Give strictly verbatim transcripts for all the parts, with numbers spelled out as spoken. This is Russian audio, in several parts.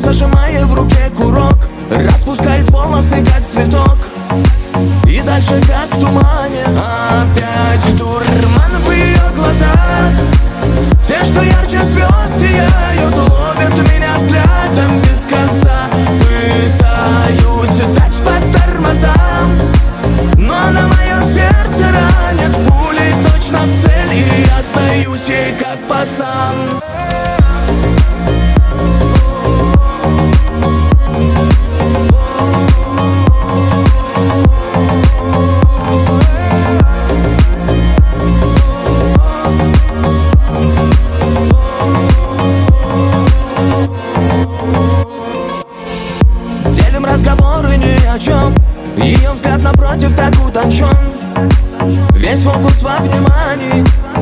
зажимая в руке курок, распускает волосы, как цветок, и дальше, как в тумане. Опять дурман в ее глазах, те, что ярче звезд сияют, ловят меня взглядом без конца. Пытаюсь дать по тормозам, но она мое сердце ранит пулей точно в цель, и я остаюсь ей как пацан. Делим разговоры ни о чем, ее взгляд напротив так утончен, весь фокус во внимании.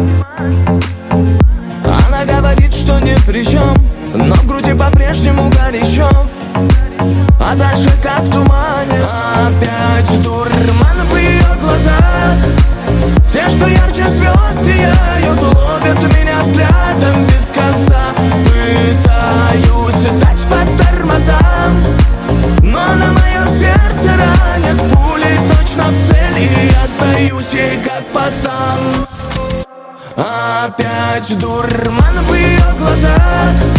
Она говорит, что ни при чем, но в груди по-прежнему горячо, а дальше как в тумане. Опять дурман в ее глазах, те, что ярче звезд сияют, ловят меня взглядом без конца. Пытаюсь дать по тормозам, но она мое сердце ранит пулей точно в цель, и я остаюсь ей как пацан. Опять дурман в ее глазах,